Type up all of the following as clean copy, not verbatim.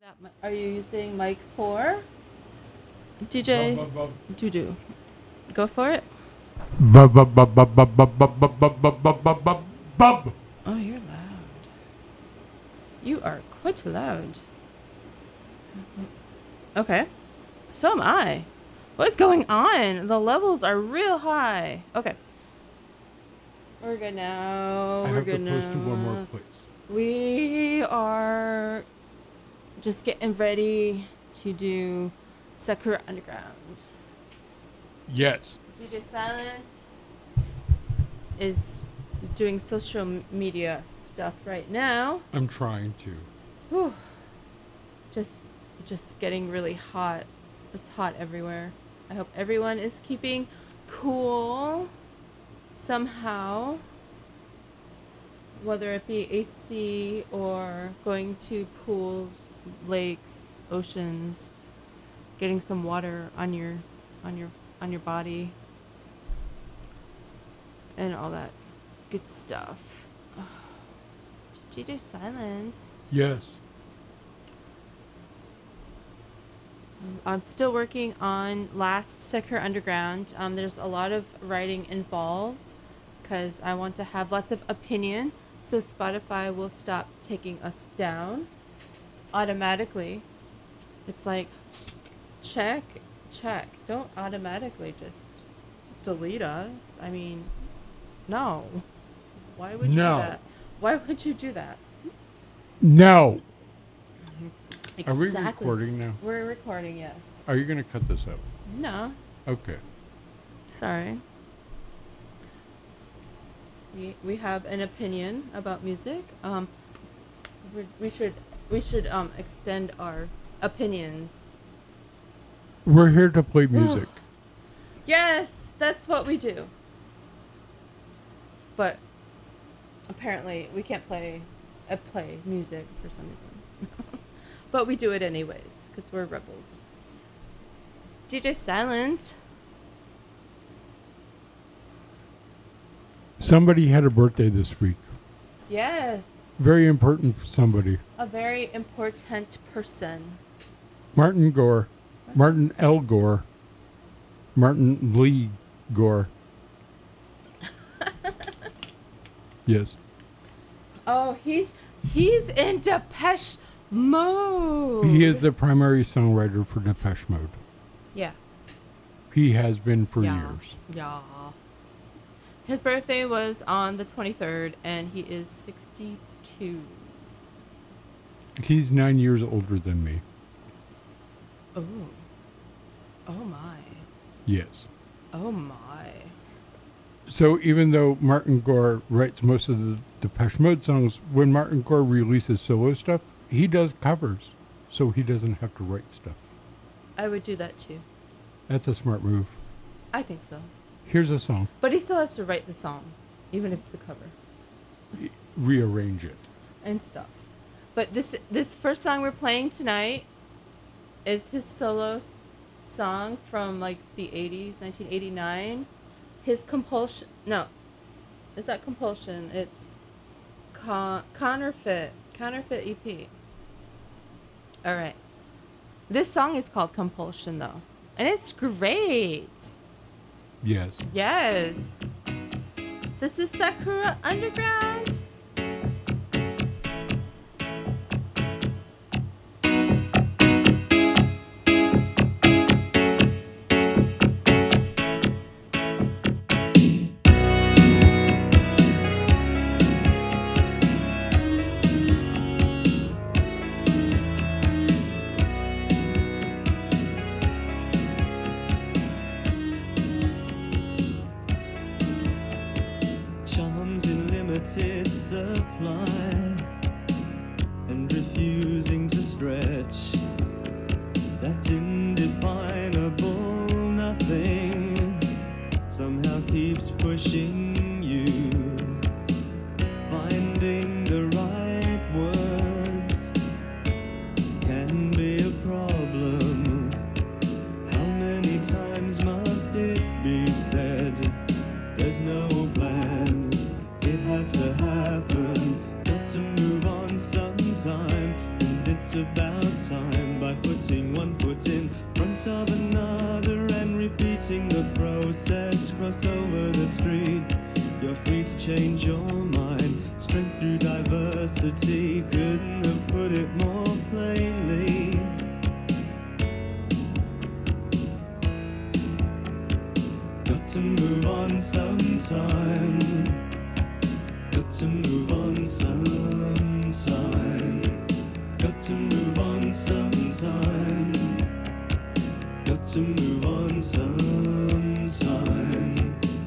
Are you using mic 4? DJ Juju. Go for it. Bub bub bub bub bub bub bub bub bub bub bub bub bub bub. Oh, you're loud. You are quite loud. Okay. So am I. What's going on? The levels are real high. Okay. We're good now. I We're have to good post now. to one more place. We are just getting ready to do Sakura Underground. Yes. DJ Silent is doing social media stuff right now. I'm trying to. Whew. Just getting really hot. It's hot everywhere. I hope everyone is keeping cool somehow. Whether it be AC or going to pools, lakes, oceans, getting some water on your body, and all that good stuff. DJ Silent. Yes. I'm still working on Last Sakura Underground. There's a lot of writing involved because I want to have lots of opinion. So Spotify will stop taking us down automatically. It's like, check. Don't automatically just delete us. I mean, no. Why would you do that? Why would you do that? No. Exactly. Are we recording now? We're recording, yes. Are you going to cut this out? No. Okay. Sorry. We have an opinion about music. We should extend our opinions. We're here to play music. Yes, that's what we do. But apparently we can't play music for some reason. But we do it anyways because we're rebels. DJ Silent. Somebody had a birthday this week. Yes. Very important somebody. A very important person. Martin Gore. Martin L. Gore. Martin Lee Gore. Yes. Oh, he's in Depeche Mode. He is the primary songwriter for Depeche Mode. Yeah. He has been for years. Yeah. His birthday was on the 23rd, and he is 62. He's 9 years older than me. Oh. Oh, my. Yes. Oh, my. So even though Martin Gore writes most of the Depeche Mode songs, when Martin Gore releases solo stuff, he does covers, so he doesn't have to write stuff. I would do that, too. That's a smart move. I think so. Here's a song. But he still has to write the song, even if it's a cover. Rearrange it. And stuff. But this first song we're playing tonight is his solo song from like the 80s, 1989. His Compulsion. No. It's not Compulsion. It's Counterfeit. Counterfeit EP. All right. This song is called Compulsion, though. And it's great. Yes. Yes. This is Sakura Underground. Charms in limited supply and refusing to stretch. That indefinable nothing somehow keeps pushing you. Finding the right words can be a problem. How many times must it be said? There's no plan, it had to happen. Got to move on sometime. And it's about time by putting one foot in front of another and repeating the process. Cross over the street, you're free to change your mind. Strength through diversity, couldn't have put it more plainly. Got to move on sometime. Got to move on sometime. Got to move on sometime. Got to move on sometime.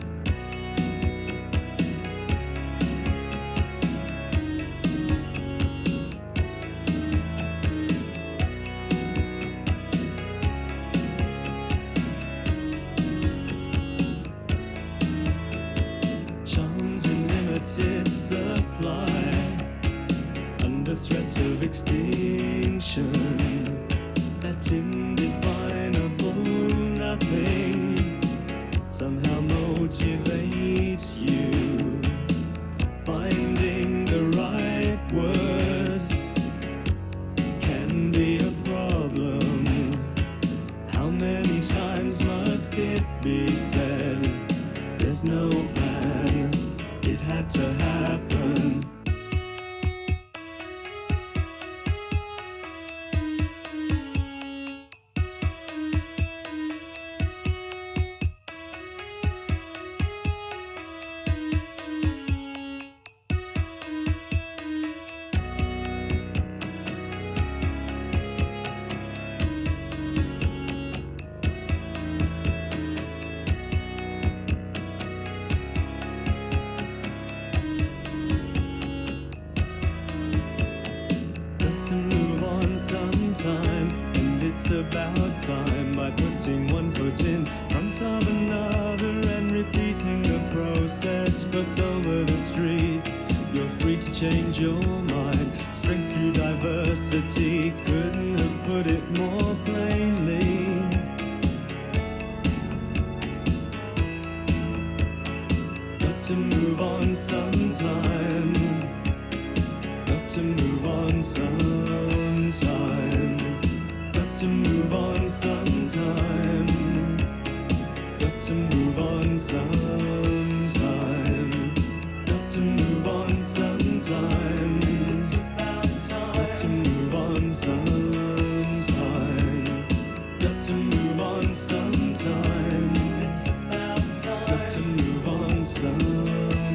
Charms in limited supply, under threat of extinction. That indefinable nothing somehow motivates you. Finding the right words can be a problem. How many times must it be said? There's no plan, it had to happen. To move on sometime, and it's about time by putting one foot in front of another and repeating the process. Cross over the street, you're free to change your mind. Strength through diversity, couldn't have put it more plainly. Got to move on sometime. Got to move on sometime. Got to move on sometime. Got to move on sometime. Got to move on sometime. It's about time. Got to move on sometime. Got to move on sometime. It's about time. Got to move on sometime.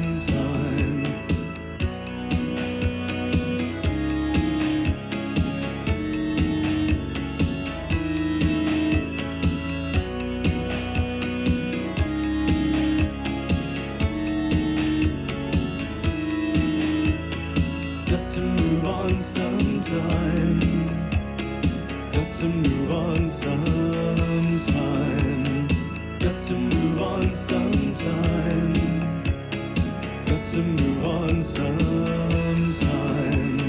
Got to move on sometime. Got to move on sometime. Got to move on sometime. Got to move on sometime.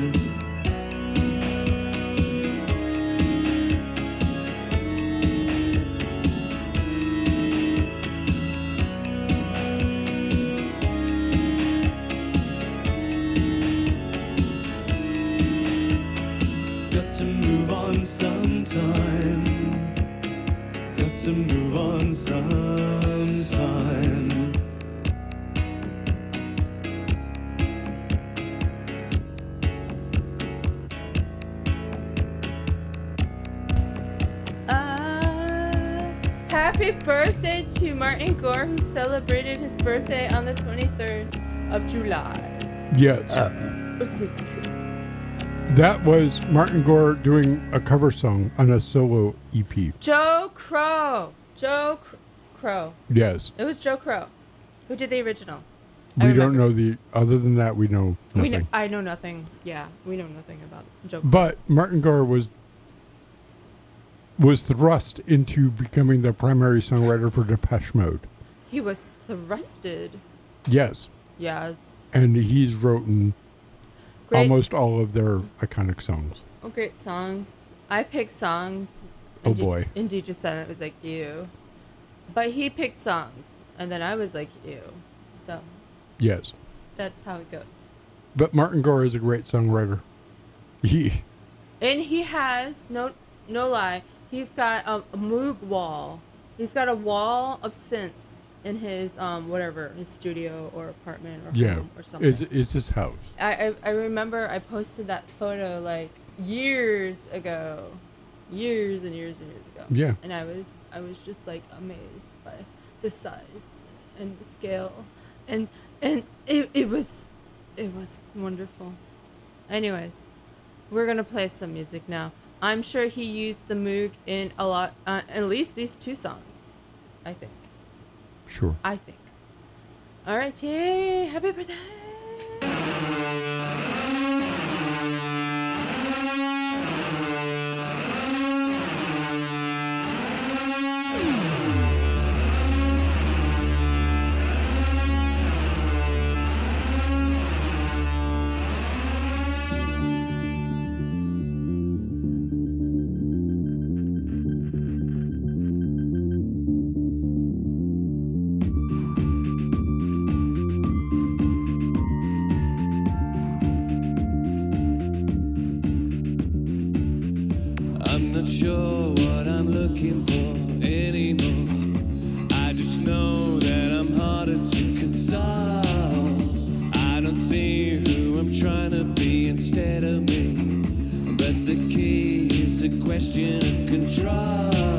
Got to move on sometime. Got to move on sometime. Happy birthday to Martin Gore, who celebrated his birthday on the 23rd of July. Yes. Excuse me. That was Martin Gore doing a cover song on a solo EP. Joe Crow. Crow. Yes. It was Joe Crow who did the original. We don't know other than that, we know nothing. I know nothing. Yeah, we know nothing about Joe. But Martin Gore was thrust into becoming the primary songwriter for Depeche Mode. He was thrusted. Yes. Yes. And he's written Great. almost all of their iconic songs. Oh, great songs. I picked songs. Oh, boy. Indeed just said it was like, ew. But he picked songs, and then I was like, ew. So Yes. that's how it goes. But Martin Gore is a great songwriter. And he has no lie. He's got a Moog wall. He's got a wall of synths in his whatever, his studio or apartment or Yeah. home or something. It's his house. I remember I posted that photo like years ago. Years and years and years ago. Yeah. And I was just like amazed by the size and the scale. And it was wonderful. Anyways, we're gonna play some music now. I'm sure he used the Moog in a lot, at least these 2 songs. I think. Sure. Alrighty, happy birthday! I'm not sure what I'm looking for anymore. I just know that I'm harder to console. I don't see who I'm trying to be instead of me. But the key is a question of control.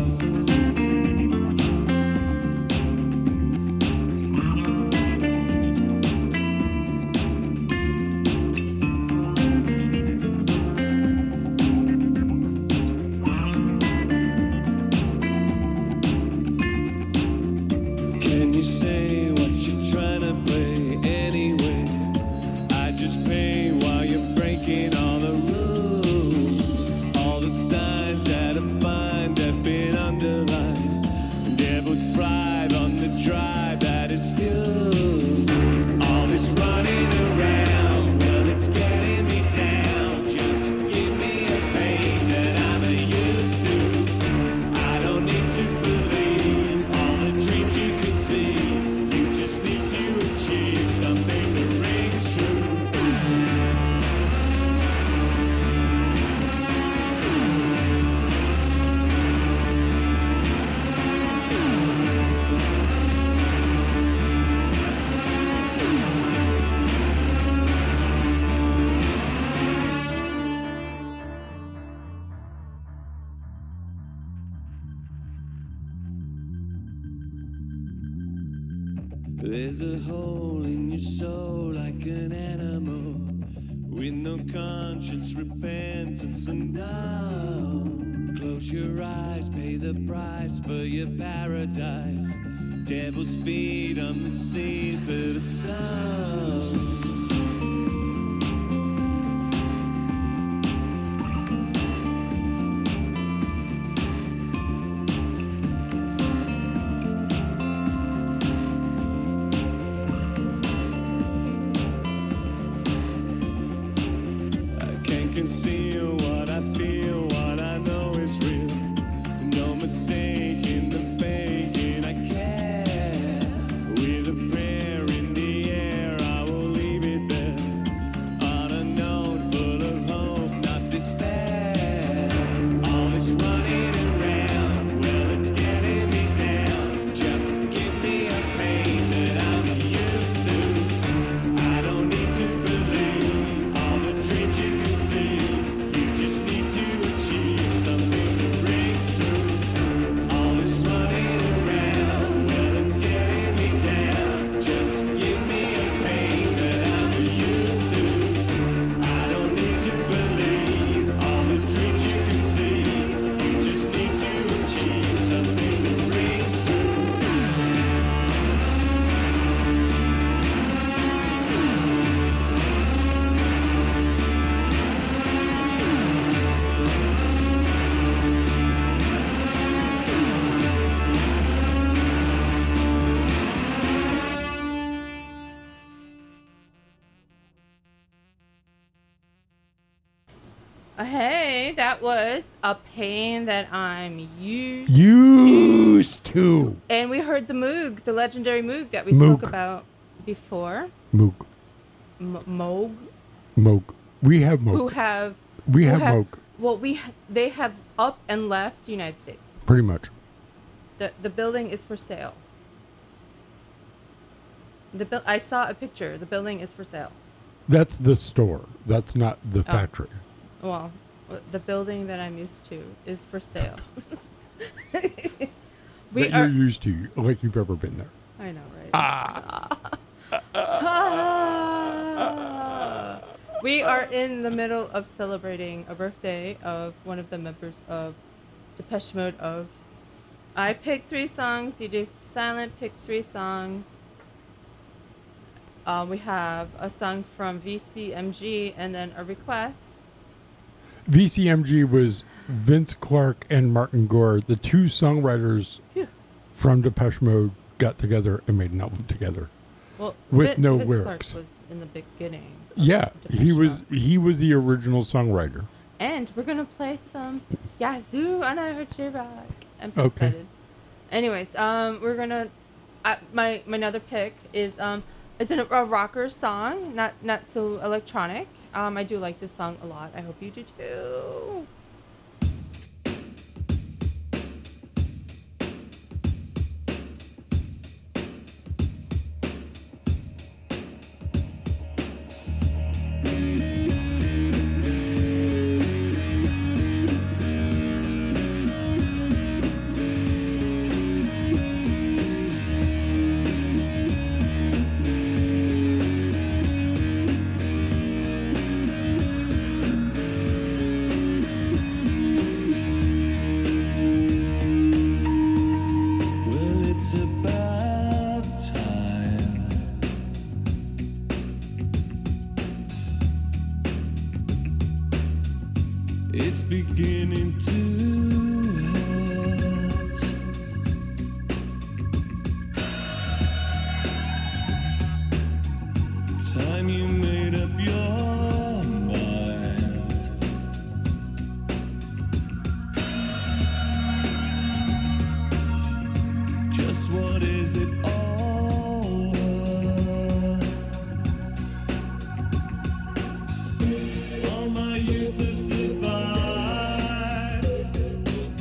Can you say what you're trying to play anyway? I just pay while you're breaking all the rules. All the signs that I find have been underlined. Devils thrive on the drive that is fuel. All this running around, well, it's getting me down. Just give me a pain that I'm used to. I don't need to believe all the dreams you could see. You just need to achieve something that rings true. There's a hole in your soul like an animal, with no conscience, repentance, and now. Close your eyes, pay the price for your paradise. Devil's feet on the seeds of the sound. I can't conceal what I feel, what I know is real. No mistake in the faking, I care. With a prayer in the air, I will leave it there. On a note full of hope, not despair. All this running around, well, it's getting me down. Just give me a pain that I'm used to. I don't need to believe all the dreams you can see. You just need to achieve something that rings true. All this running around, well, it's getting me down. Just give me a pain that I'm used to. I don't need to believe all the dreams you can see. You just need to achieve something that rings true. Hey, that was a pain that I'm used. Used to. And we heard the Moog, the legendary Moog that we Moog. spoke about before. Moog. Moog, Moog. We have who Moog. have We have Moog, Well, they have up and left the United States. pretty much. The building is for sale. I saw a picture. The building is for sale. That's the store. That's not the factory. Well, the building that I'm used to is for sale. That you're used to, like you've ever been there. I know, right? We are in the middle of celebrating a birthday of one of the members of Depeche Mode. I picked 3 songs. DJ Silent picked 3 songs. We have a song from VCMG and then a request. VCMG was Vince Clarke and Martin Gore, the 2 songwriters from Depeche Mode, got together and made an album together. Well, with no Vince lyrics. Clarke was in the beginning. Yeah, he was Mode. he was the original songwriter. And we're gonna play some Yazoo and I Heard You Rock. I'm so Okay. excited. Anyways, we're gonna. My another pick is a rocker song, not so electronic. I do like this song a lot. I hope you do too. Well, it's about time. It's beginning to hurt. Time you made up your mind. Just what is it all worth? All my useless advice.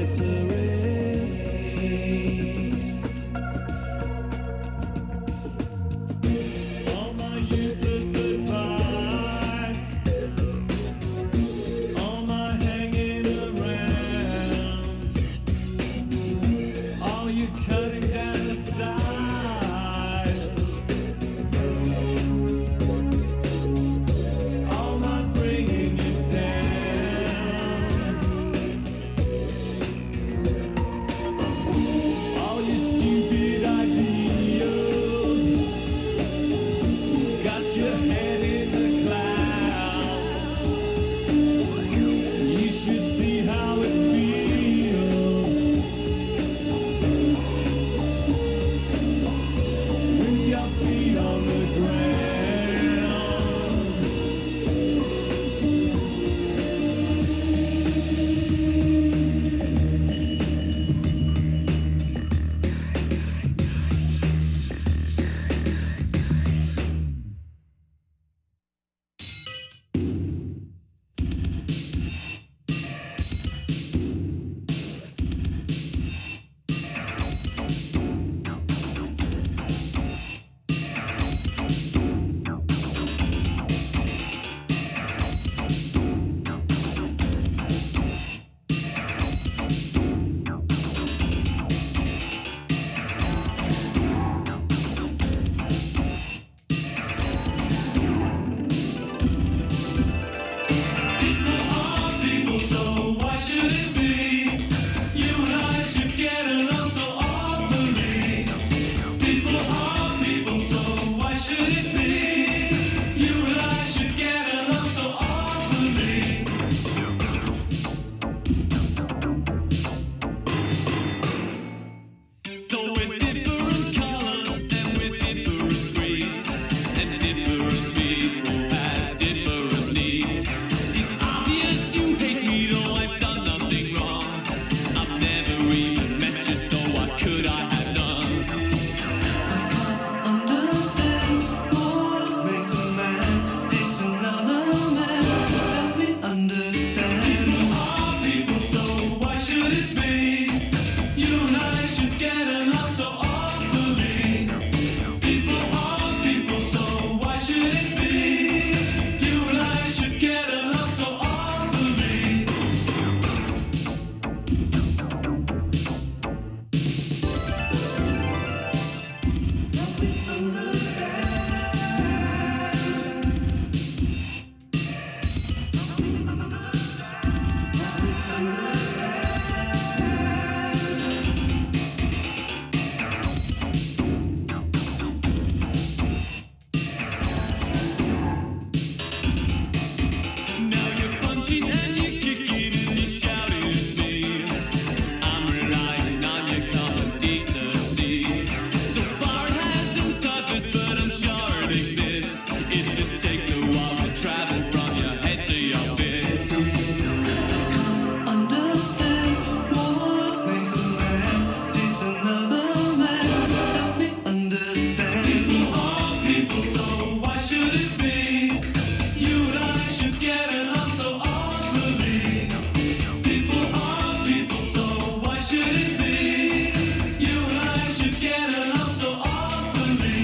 bitterest taste. All my useless advice, all my hanging around, all you cutting down the size, all my bringing you down, all your stupid ideals got your head in the clouds. You should see how it feels with your feet on the ground. People, so why should it be? You and I should get along so awfully. People are people, so why should it be? You and I should get along so awfully. So we're different colors and we're different breeds, and different people have different needs. It's obvious you hate me, though I've done nothing wrong. I've never even met you, so what could I have done? I can't understand what makes a man hate another man. Help me understand. People are people, so why should it be? You and I should get along so awfully. People are people, so why should it be? You and I should get along so awfully. Now you're punching and you're kicking and you're shouting at me. I'm relying on your common decency. So far it hasn't surfaced, but I'm sure it exists. It just takes a while to travel from your head to your fist. I can't understand what makes a man hate another man. Help me understand. People are people, so why should it be? You and I should get along so awfully. People are people, so why should it be? You and I should get along so awfully.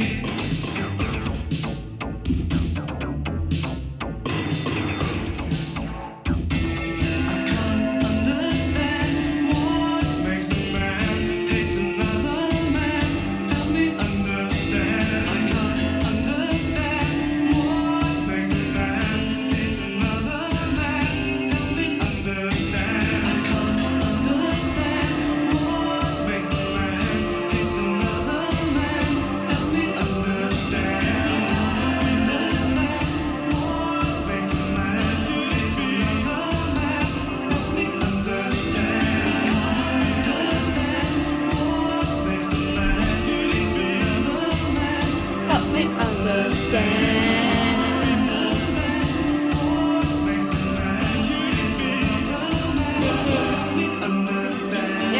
I can't understand what makes a man hate another man. Help me understand. I can't understand what makes a man hate another man. Help me understand. I can't understand what makes a man hate another man. Help me understand. I can't understand what makes a man hate another man. Help me understand. I can't understand what makes a man hate another man. Help me understand. Understand what makes a man hate another man. Help me understand.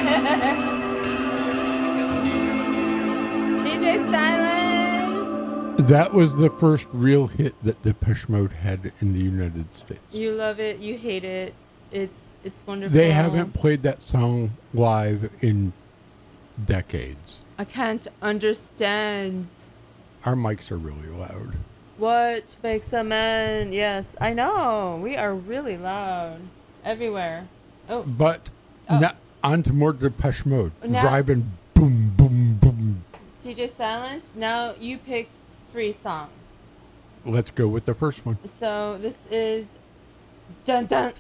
DJ Silence. That was the first real hit that Depeche Mode had in the United States. You love it. You hate it. It's wonderful. They haven't played that song live in decades. I can't understand. Our mics are really loud. What makes a man? Yes, I know. We are really loud everywhere. Oh, But on to more Depeche Mode. Now- Driving boom, boom, boom. DJ Silent. Now you picked 3 songs. Let's go with the first one. So this is dun dun.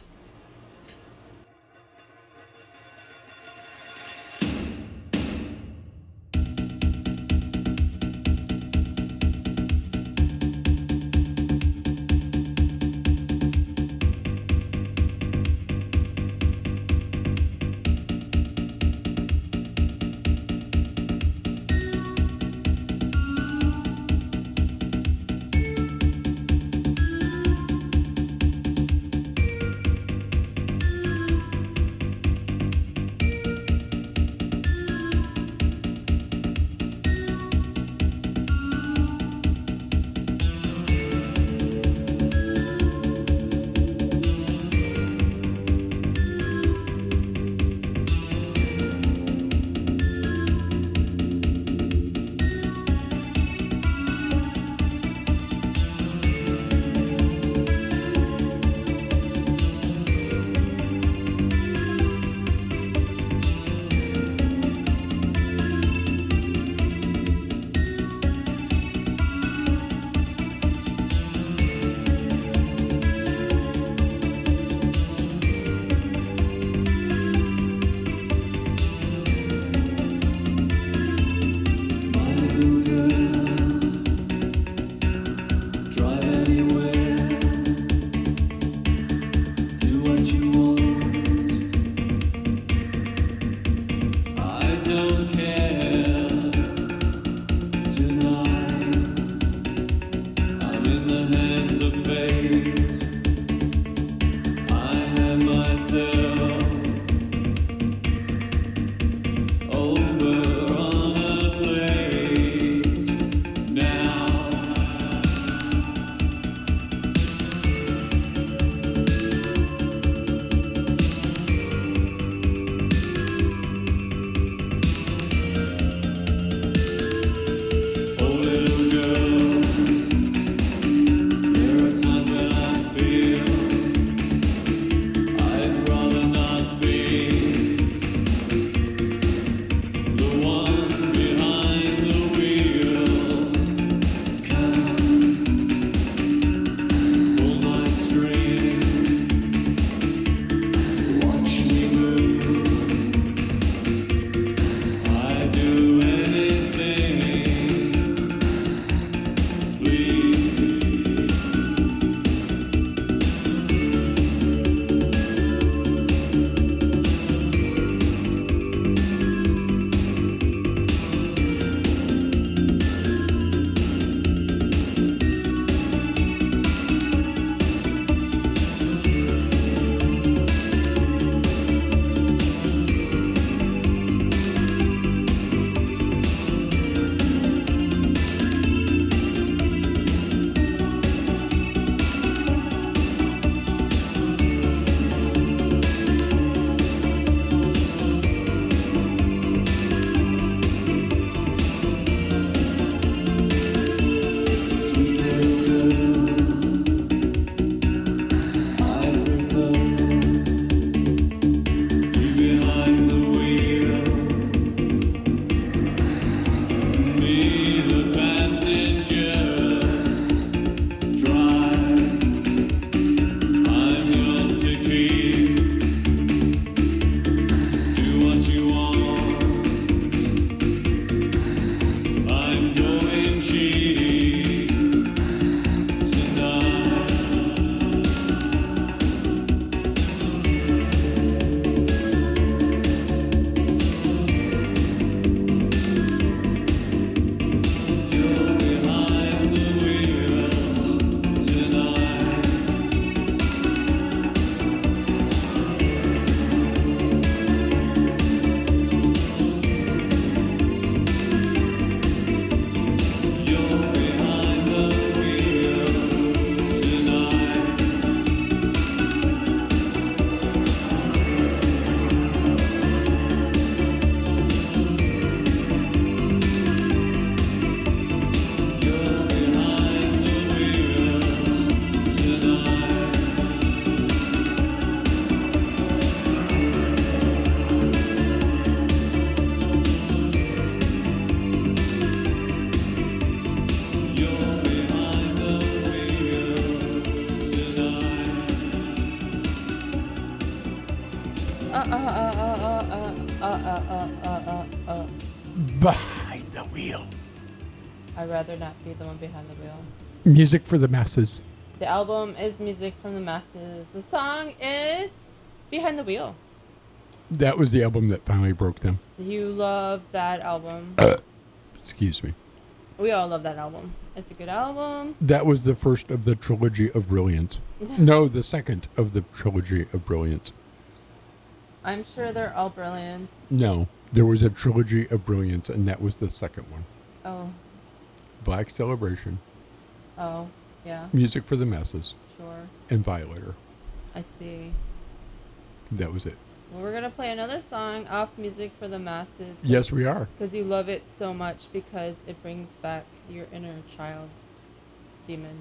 I'd rather not be the one behind the wheel. Music for the Masses. The album is Music from the Masses. The song is Behind the Wheel. That was the album that finally broke them. You love that album. Excuse me. We all love that album. It's a good album. That was the first of the trilogy of brilliance. No, the second of the trilogy of brilliance. I'm sure they're all brilliant. No, there was a trilogy of brilliance, and that was the second one. Oh, Black Celebration, oh, yeah, Music for the Masses, sure. and Violator. I see. That was it. Well, we're going to play another song off Music for the Masses. Yes, we are. Because you love it so much because it brings back your inner child demon.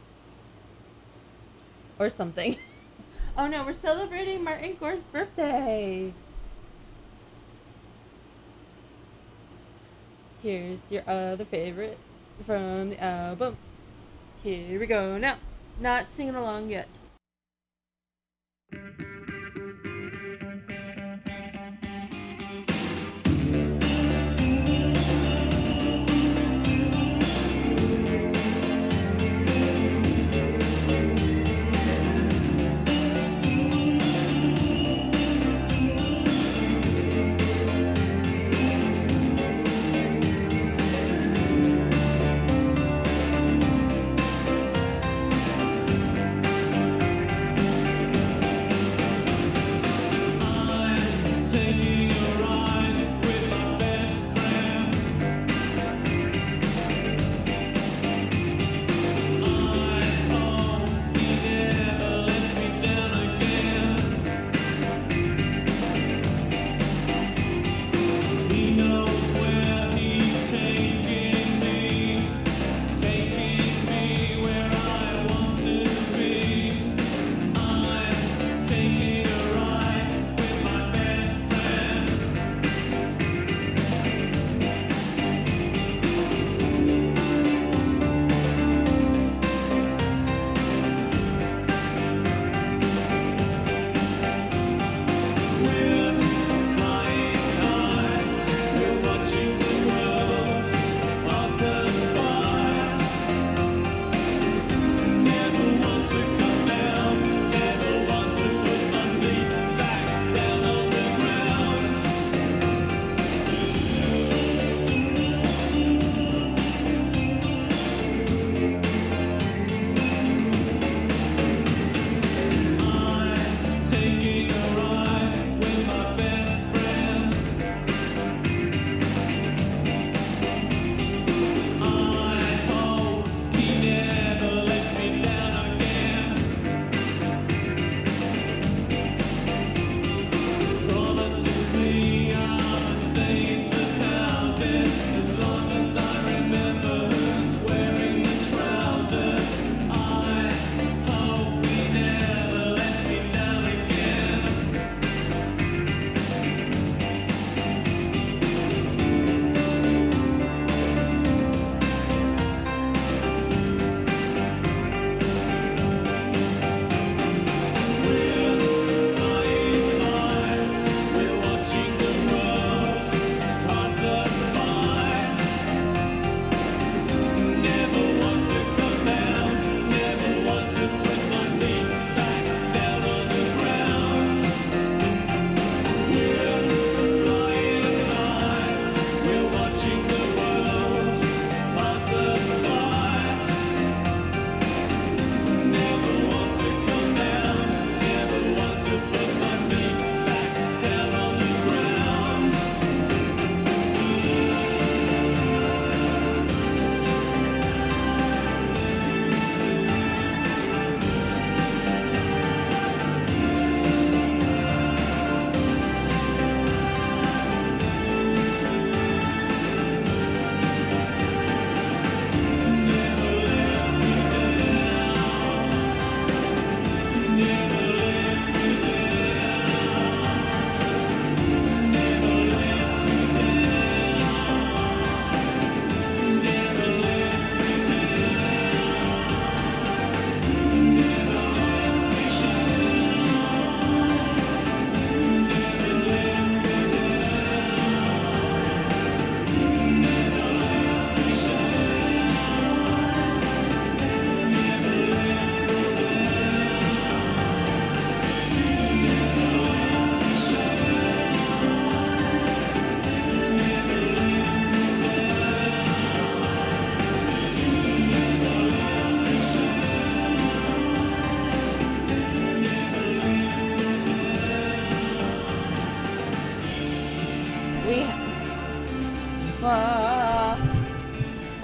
Or something. Oh no, we're celebrating Martin Gore's birthday. Here's your other favorite from the album. Here we go now. Not singing along yet.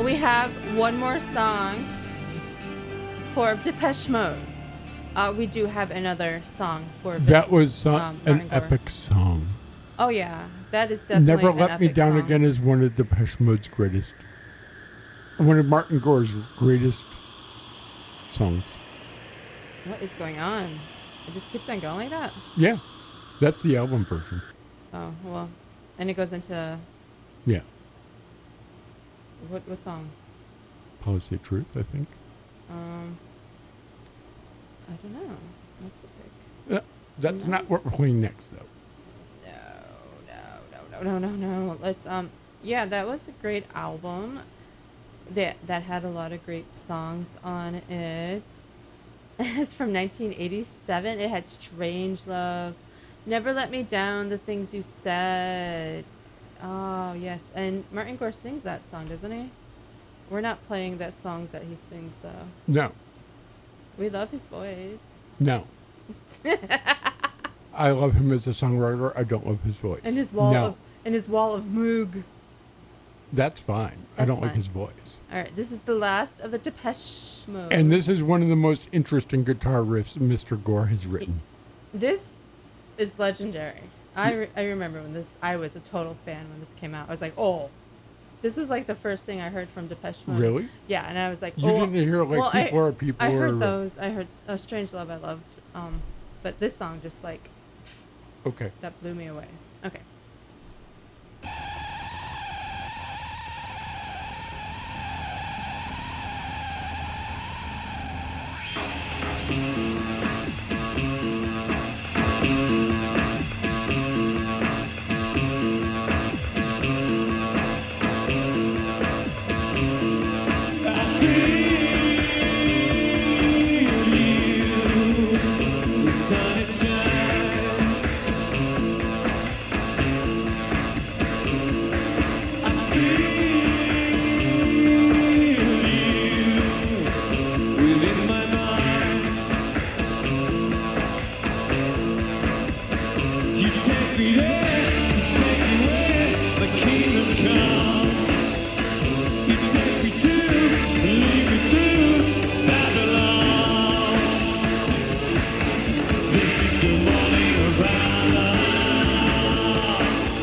we have one more song for Depeche Mode. We do have another song for That was an Martin Gore. epic song. Oh yeah, that is definitely Never an Let Me epic Down song. Again is one of Depeche Mode's greatest. One of Martin Gore's greatest songs. What is going on? It just keeps on going like that? Yeah, that's the album version. Oh, well. And it goes into Yeah, what song? Policy of Truth, I think. I don't know. That's a pick. That's not what we're playing next, though. No. Let's yeah, that was a great album. That had a lot of great songs on it. It's from 1987. It had Strange Love, Never Let Me Down, The Things You Said. Oh, yes. And Martin Gore sings that song, doesn't he? We're not playing that songs that he sings, though. No, We love his voice. no. I love him as a songwriter. I don't love his voice. And his wall No. of Moog. That's fine. I That's don't like fine. his voice. All right, this is the last of the Depeche Mode. And this is one of the most interesting guitar riffs Mr. Gore has written. This is legendary. I remember when I was a total fan when this came out. I was like, oh, this was like the first thing I heard from Depeche Mode. Really? Yeah, and I was like, You oh. didn't hear like well, People Are People. I heard or, those. I heard Strange Love I loved. But this song just like, Okay. that blew me away. Okay. The sun it shines. I feel you within my mind. You take me there, you take me where the kingdom comes. You take me to, lead me through Babylon. This is the morning of our love.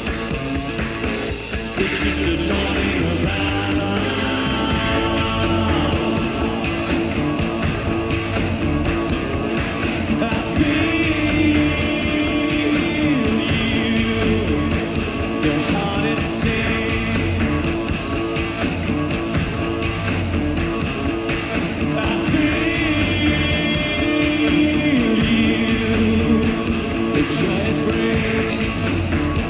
This is the dawning of our love. I feel you, your heart it sings. I feel the joy it brings.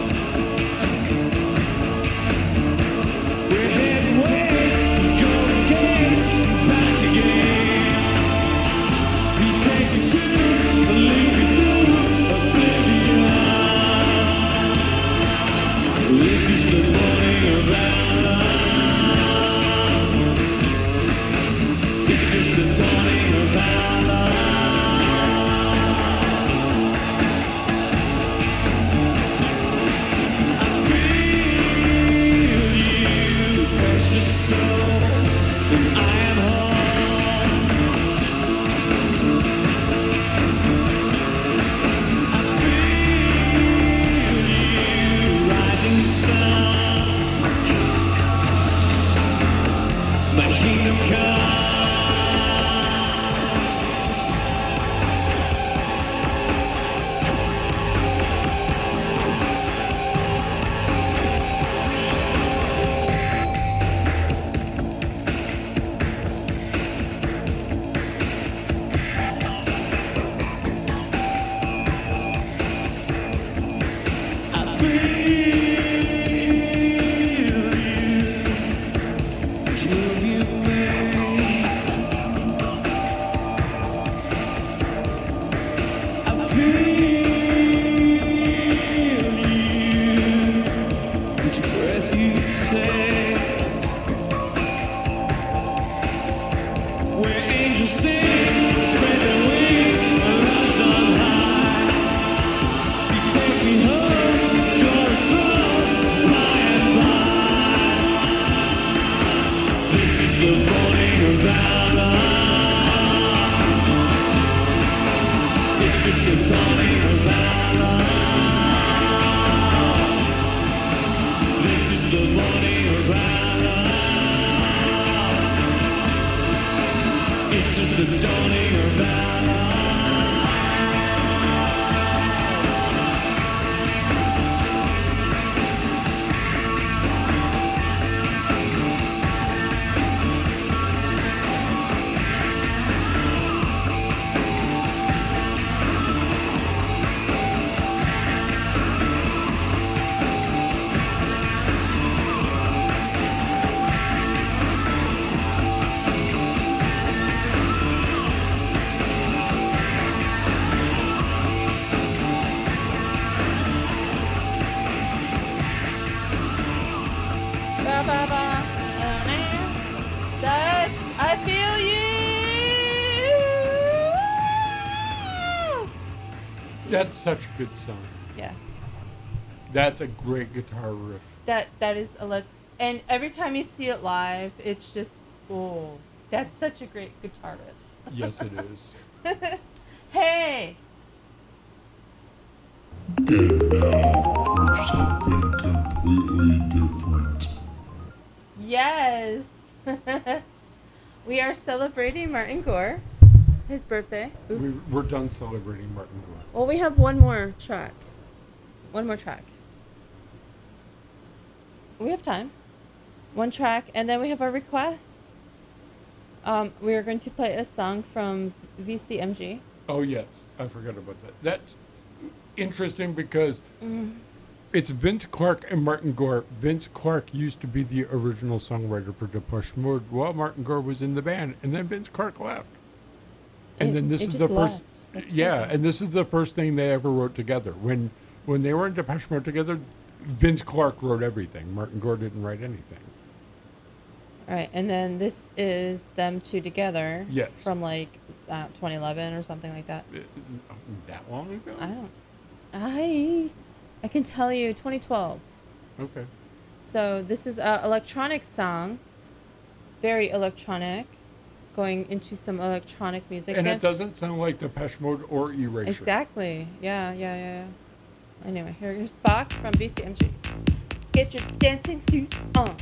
We're heading west, it's going gates, back again. You take me to, lead me through oblivion. This is the morning of our love. This is the dawning of our love. I feel you, precious soul, and I am home. I feel you, rising sun. My kingdom come. I feel you, each move you make. I feel you, each breath you take. Where angels sing, spread their wings, love's on high. You take me home to glorious love, by and by. This the morning of valor. It's just the dawning of valor. This is the morning of valor. It's just the dawning of valor. Ba, ba, ba. That's I feel you. That's such a good song. Yeah. That's a great guitar riff. That is and every time you see it live, it's just that's such a great guitar riff. Yes, it is. Hey. And now for something completely different. Yes. We are celebrating Martin Gore, his birthday. Oop. We're done celebrating Martin Gore. Well, we have one more track. We have time. One track, and then we have our request. We are going to play a song from VCMG. Oh, yes. I forgot about that. That's interesting because it's Vince Clarke and Martin Gore. Vince Clarke used to be the original songwriter for Depeche Mode while Martin Gore was in the band, and then Vince Clarke left. And then this is the first. Yeah, and this is the first thing they ever wrote together. When they were in Depeche Mode together, Vince Clarke wrote everything. Martin Gore didn't write anything. All right, and then this is them two together. Yes. From like 2011 or something like that. That long ago? I can tell you 2012. Okay. So this is an electronic song, very electronic, going into some electronic music. And it doesn't sound like Depeche Mode or Erasure. Exactly. Yeah. Anyway, here's Bach from VCMG. Get your dancing suits on.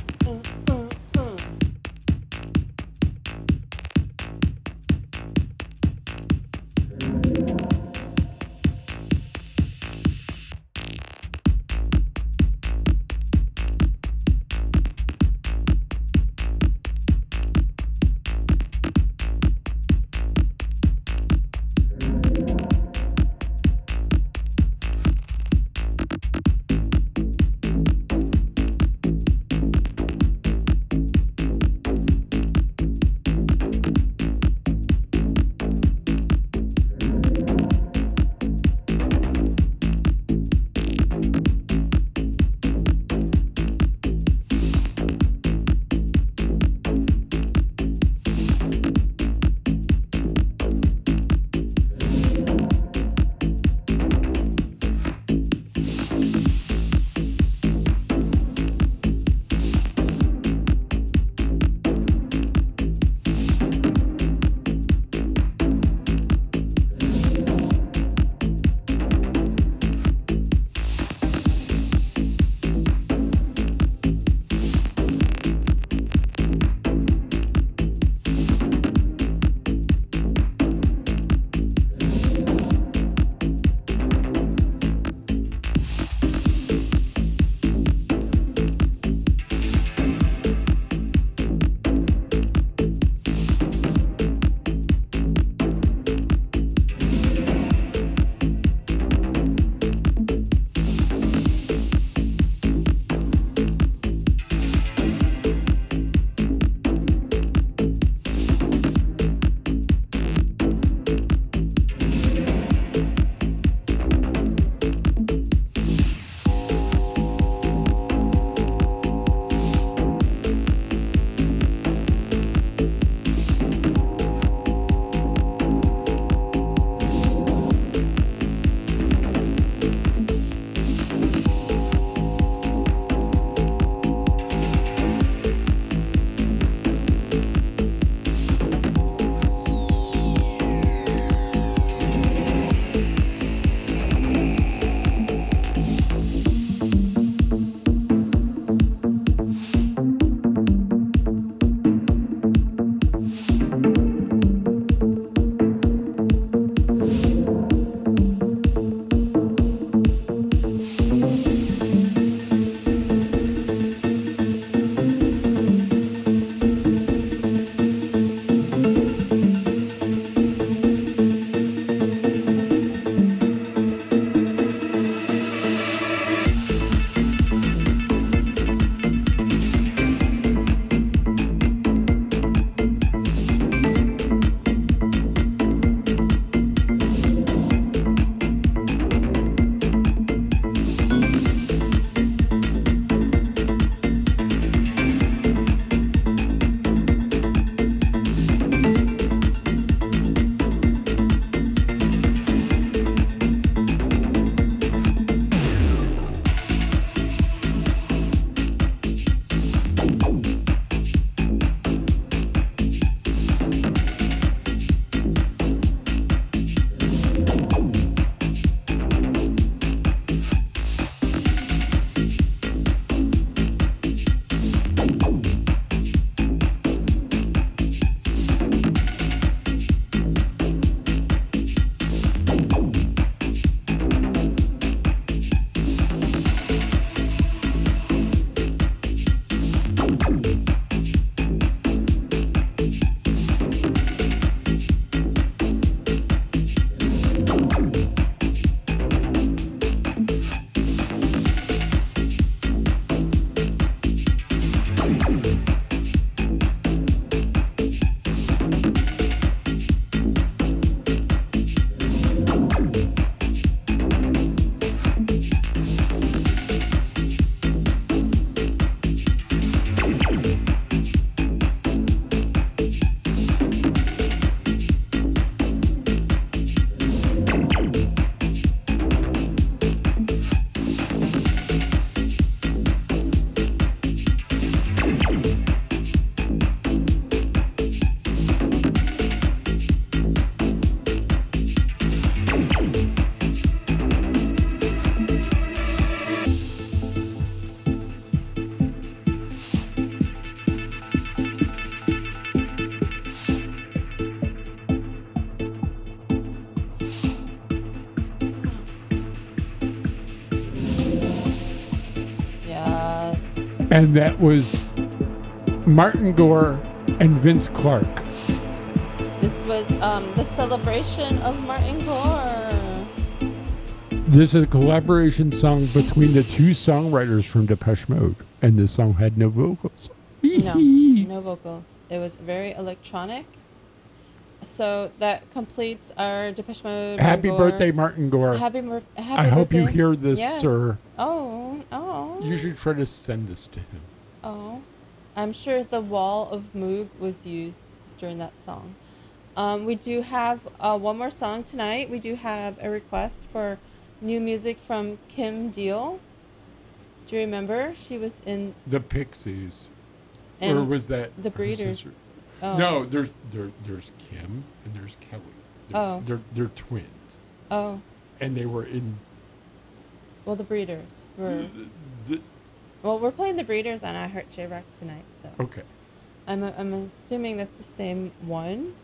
And that was Martin Gore and Vince Clarke. This was the celebration of Martin Gore. This is a collaboration song between the two songwriters from Depeche Mode, and this song had no vocals. No vocals. It was very electronic. So that completes our Depeche Mode. Happy Martin Gore. birthday, Martin Gore. Happy birthday. I hope you hear this, Yes. sir. Oh. You should try to send this to him. Oh. I'm sure the wall of Moog was used during that song. We do have one more song tonight. We do have a request for new music from Kim Deal. Do you remember? She was in The Pixies. and Or was that The her Breeders. sister? Oh. No, there's Kim and there's Kelly. They're twins. Oh. And they were in Well, the Breeders were. the Well, we're playing the Breeders on I Heart J-Rock tonight, so okay. I'm assuming that's the same one.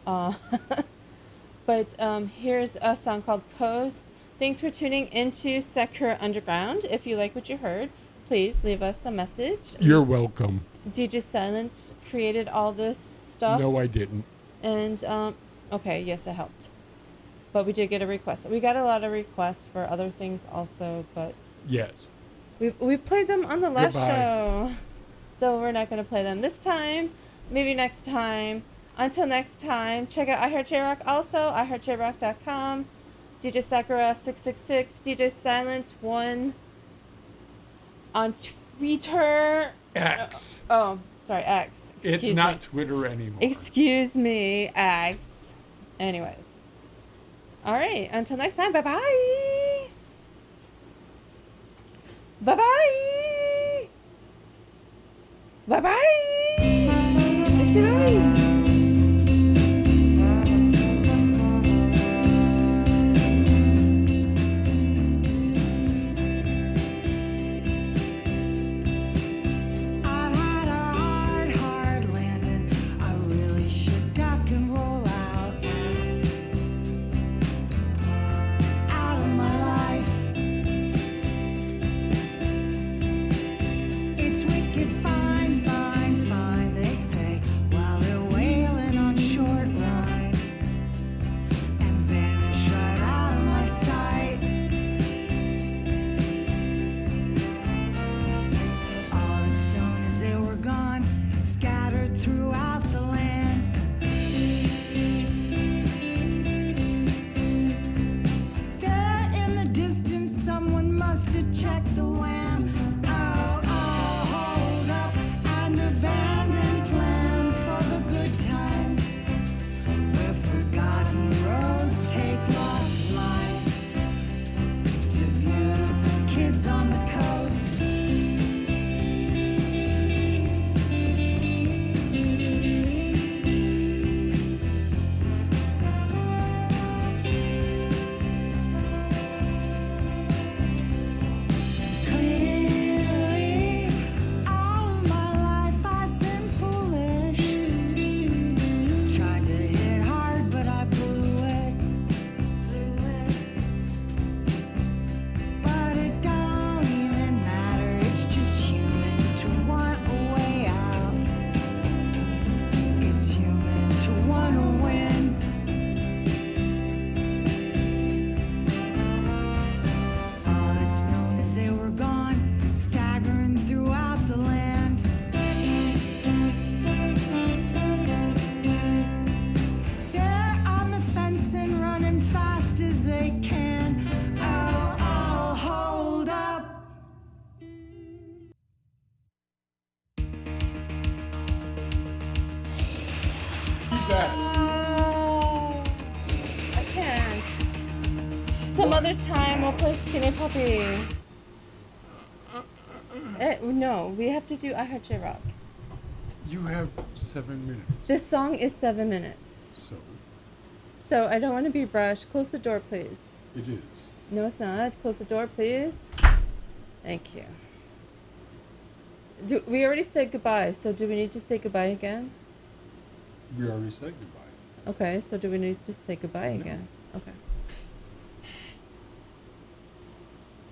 But here's a song called Coast. Thanks for tuning into Sakura Underground. If you like what you heard, please leave us a message. You're welcome. DJ Silent created all this stuff. No, I didn't. And okay, yes, it helped. But we did get a request. We got a lot of requests for other things also, but Yes. we played them on the last Goodbye. show, so we're not going to play them this time. Maybe next time. Until next time, check out iHeartJRock also, iHeartJRock.com, DJ Sakura 666, DJ Silent 1 on Twitter. X. Oh, sorry, X. It's Excuse not me. Twitter anymore. Excuse me, X. Anyways. All right, until next time, bye-bye. Bye-bye. Bye-bye. Bye. I've had a hard landing. I really should duck and roll out of my life. It's wicked fine, fine, fine, they say, while they're wailing on short line and vanish right out of my sight. All that's known is they were gone, scattered throughout the land. There in the distance, someone must have checked the WAM. Oh, hold up, and abandoned plans for the good times, where forgotten roads take lost lives to beautiful kids on the coast. Clearly, all of my life I've been foolish. Tried to hit hard, but I blew it. But it don't even matter. It's just human to want a way out. It's human to want to win. All that's known is they were gone, staggering throughout the land. They're on the fence and running fast as they can. Oh, hold up. Oh, I can't. Some other time we'll play Skinny Puppy. No, we have to do I Heart J-Rock. You have 7 minutes. This song is 7 minutes. So I don't want to be brushed. Close the door, please. It is. No, it's not. Close the door, please. Thank you. We already said goodbye, so do we need to say goodbye again? We already said goodbye. Okay, so do we need to say goodbye again? Okay.